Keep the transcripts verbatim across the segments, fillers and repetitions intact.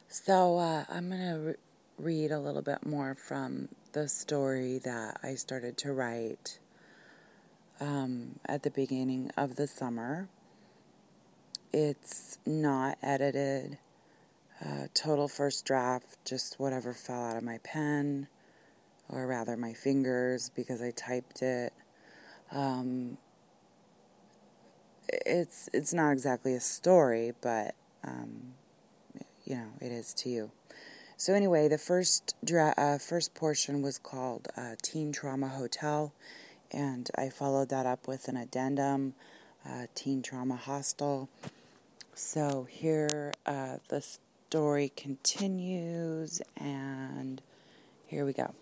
So uh, I'm going to re- read a little bit more from the story that I started to write um, at the beginning of the summer. It's not edited, uh, total first draft, just whatever fell out of my pen, or rather my fingers because I typed it. Um, it's it's not exactly a story, but um, you know, it is to you. So anyway, the first dra- uh, first portion was called uh, Teen Trauma Hotel, and I followed that up with an addendum, uh, Teen Trauma Hostel. So here uh, the story continues, and here we go.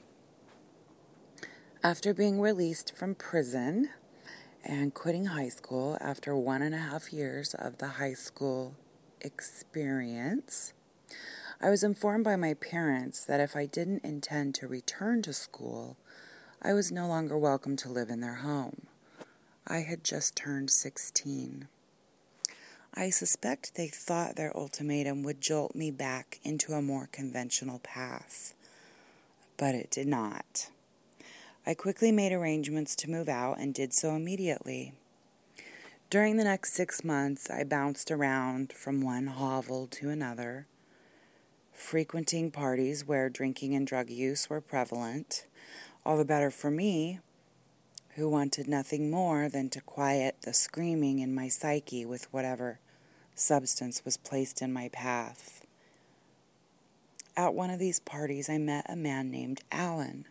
After being released from prison and quitting high school after one and a half years of the high school experience, I was informed by my parents that if I didn't intend to return to school, I was no longer welcome to live in their home. I had just turned sixteen. I suspect they thought their ultimatum would jolt me back into a more conventional path, but it did not. I quickly made arrangements to move out and did so immediately. During the next six months, I bounced around from one hovel to another, frequenting parties where drinking and drug use were prevalent, all the better for me, who wanted nothing more than to quiet the screaming in my psyche with whatever substance was placed in my path. At one of these parties, I met a man named Alan.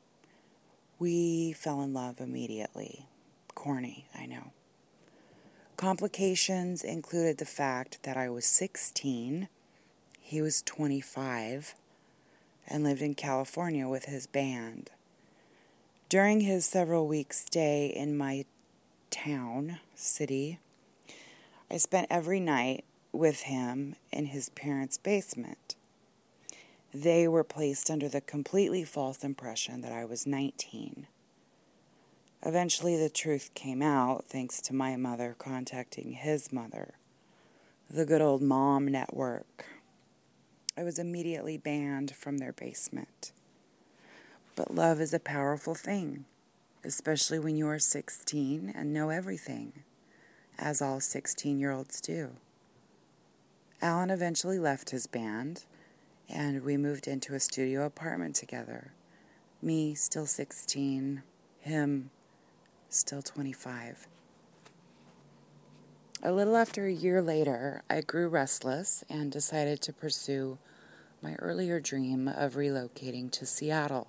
We fell in love immediately. Corny, I know. Complications included the fact that I was sixteen, he was twenty-five, and lived in California with his band. During his several week stay in my town, city, I spent every night with him in his parents' basement. They were placed under the completely false impression that I was nineteen. Eventually the truth came out thanks to my mother contacting his mother, the good old mom network. I was immediately banned from their basement. But love is a powerful thing, especially when you are sixteen and know everything, as all sixteen-year-olds do. Alan eventually left his band, and we moved into a studio apartment together. Me, still sixteen, him, still twenty-five. A little after a year later, I grew restless and decided to pursue my earlier dream of relocating to Seattle.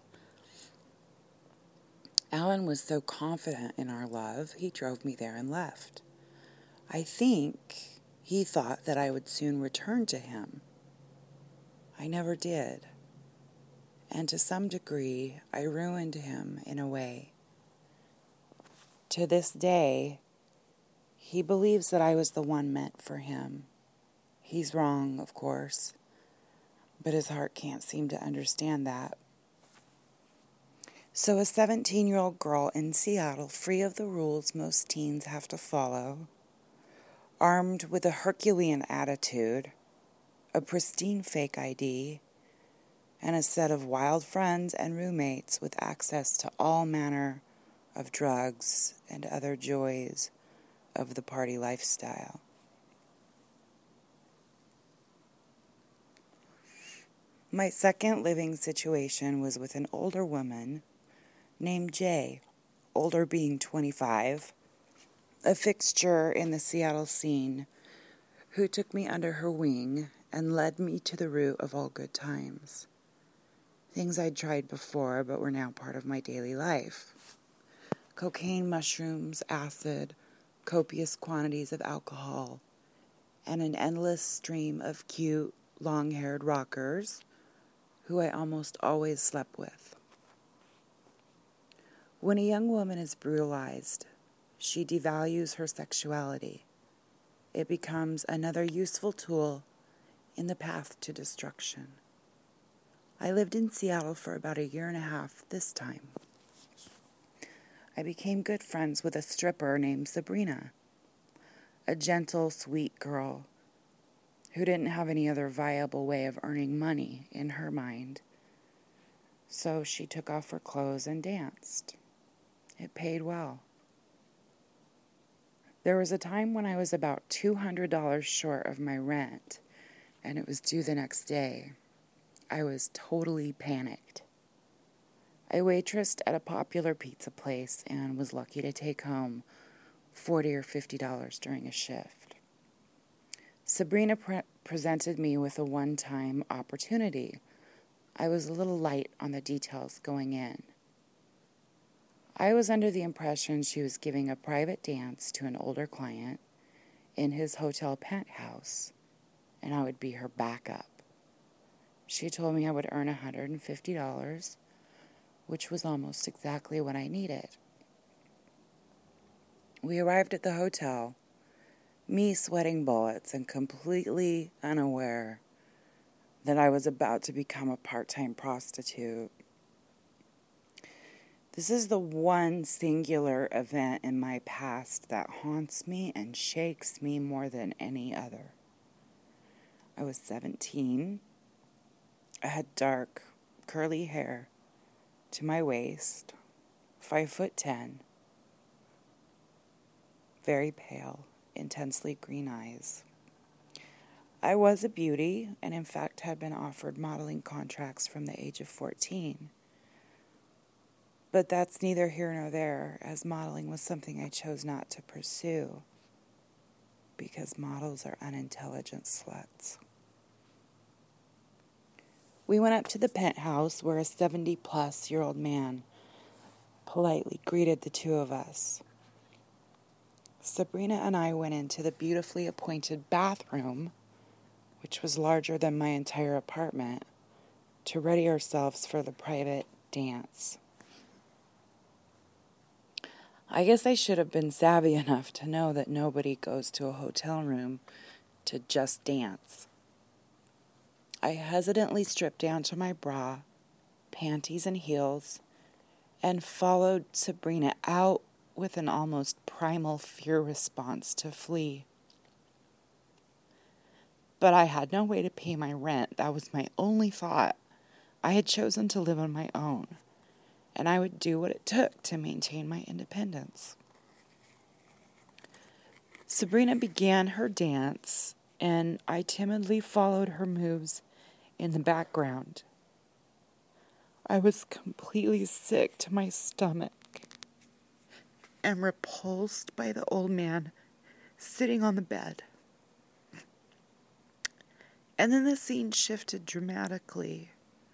Alan was so confident in our love, he drove me there and left. I think he thought that I would soon return to him. I never did. And to some degree, I ruined him in a way. To this day, he believes that I was the one meant for him. He's wrong, of course, but his heart can't seem to understand that. So a seventeen-year-old girl in Seattle, free of the rules most teens have to follow, armed with a Herculean attitude, a pristine fake I D, and a set of wild friends and roommates with access to all manner of drugs and other joys of the party lifestyle. My second living situation was with an older woman named Jay, older being twenty-five, a fixture in the Seattle scene, who took me under her wing and led me to the root of all good times. Things I'd tried before but were now part of my daily life. Cocaine, mushrooms, acid, copious quantities of alcohol, and an endless stream of cute, long-haired rockers who I almost always slept with. When a young woman is brutalized, she devalues her sexuality. It becomes another useful tool in the path to destruction. I lived in Seattle for about a year and a half this time. I became good friends with a stripper named Sabrina, a gentle, sweet girl who didn't have any other viable way of earning money in her mind. So she took off her clothes and danced. It paid well. There was a time when I was about two hundred dollars short of my rent, and it was due the next day. I was totally panicked. I waitressed at a popular pizza place and was lucky to take home forty or fifty dollars during a shift. Sabrina pre- presented me with a one-time opportunity. I was a little light on the details going in. I was under the impression she was giving a private dance to an older client in his hotel penthouse, and I would be her backup. She told me I would earn one hundred fifty dollars, which was almost exactly what I needed. We arrived at the hotel, me sweating bullets and completely unaware that I was about to become a part-time prostitute. This is the one singular event in my past that haunts me and shakes me more than any other. I was seventeen. I had dark, curly hair to my waist, five foot ten, very pale, intensely green eyes. I was a beauty and in fact had been offered modeling contracts from the age of fourteen. But that's neither here nor there, as modeling was something I chose not to pursue, because models are unintelligent sluts. We went up to the penthouse where a seventy-plus-year-old man politely greeted the two of us. Sabrina and I went into the beautifully appointed bathroom, which was larger than my entire apartment, to ready ourselves for the private dance. I guess I should have been savvy enough to know that nobody goes to a hotel room to just dance. I hesitantly stripped down to my bra, panties and heels, and followed Sabrina out with an almost primal fear response to flee. But I had no way to pay my rent. That was my only thought. I had chosen to live on my own, and I would do what it took to maintain my independence. Sabrina began her dance, and I timidly followed her moves in the background. I was completely sick to my stomach and repulsed by the old man sitting on the bed. And then the scene shifted dramatically.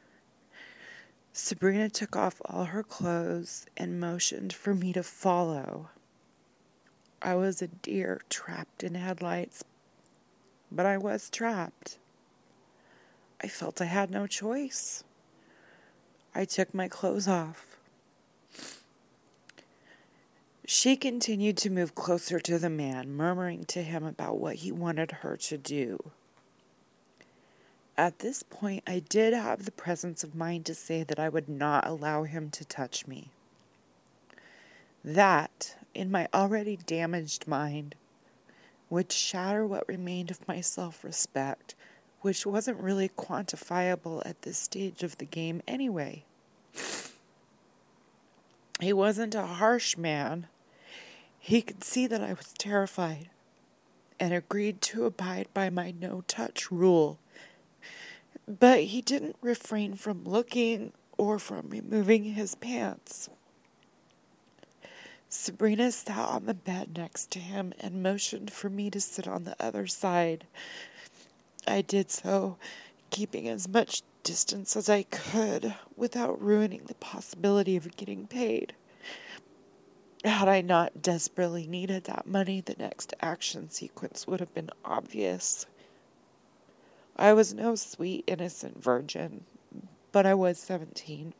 Sabrina took off all her clothes and motioned for me to follow. I was a deer trapped in headlights, but I was trapped. I felt I had no choice. I took my clothes off. She continued to move closer to the man, murmuring to him about what he wanted her to do. At this point, I did have the presence of mind to say that I would not allow him to touch me. That, in my already damaged mind, would shatter what remained of my self-respect, which wasn't really quantifiable at this stage of the game anyway. He wasn't a harsh man. He could see that I was terrified and agreed to abide by my no-touch rule. But he didn't refrain from looking or from removing his pants. Sabrina sat on the bed next to him and motioned for me to sit on the other side. I did so, keeping as much distance as I could without ruining the possibility of getting paid. Had I not desperately needed that money, the next action sequence would have been obvious. I was no sweet, innocent virgin, but I was seventeen.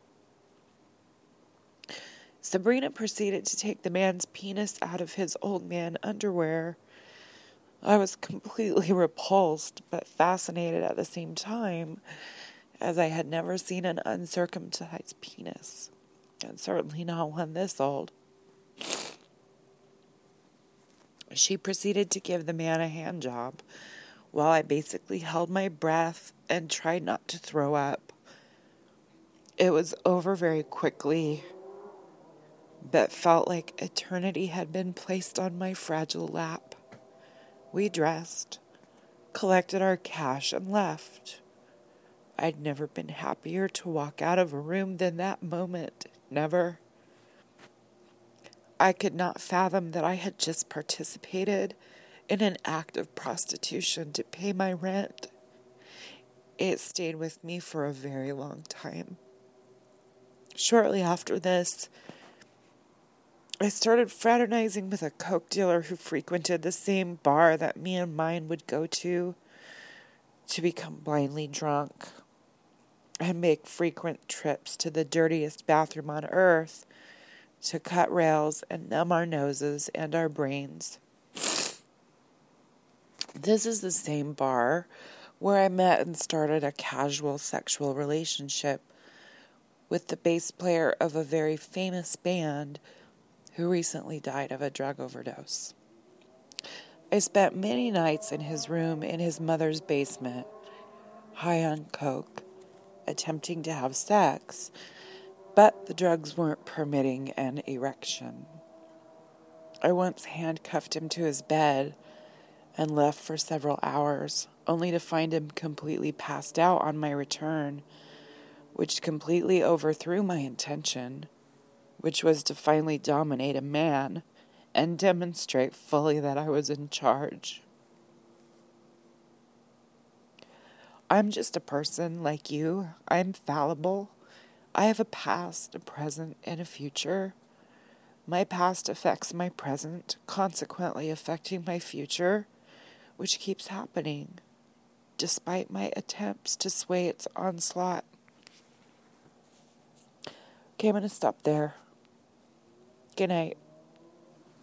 Sabrina proceeded to take the man's penis out of his old man underwear. I was completely repulsed, but fascinated at the same time, as I had never seen an uncircumcised penis, and certainly not one this old. She proceeded to give the man a hand job, while I basically held my breath and tried not to throw up. It was over very quickly, but felt like eternity had been placed on my fragile lap. We dressed, collected our cash, and left. I'd never been happier to walk out of a room than that moment. Never. I could not fathom that I had just participated in an act of prostitution to pay my rent. It stayed with me for a very long time. Shortly after this, I started fraternizing with a coke dealer who frequented the same bar that me and mine would go to to become blindly drunk and make frequent trips to the dirtiest bathroom on earth to cut rails and numb our noses and our brains. This is the same bar where I met and started a casual sexual relationship with the bass player of a very famous band who recently died of a drug overdose. I spent many nights in his room in his mother's basement, high on coke, attempting to have sex, but the drugs weren't permitting an erection. I once handcuffed him to his bed and left for several hours, only to find him completely passed out on my return, which completely overthrew my intention, which was to finally dominate a man and demonstrate fully that I was in charge. I'm just a person like you. I'm fallible. I have a past, a present, and a future. My past affects my present, consequently affecting my future, which keeps happening, despite my attempts to sway its onslaught. Okay, I'm going to stop there. Good night.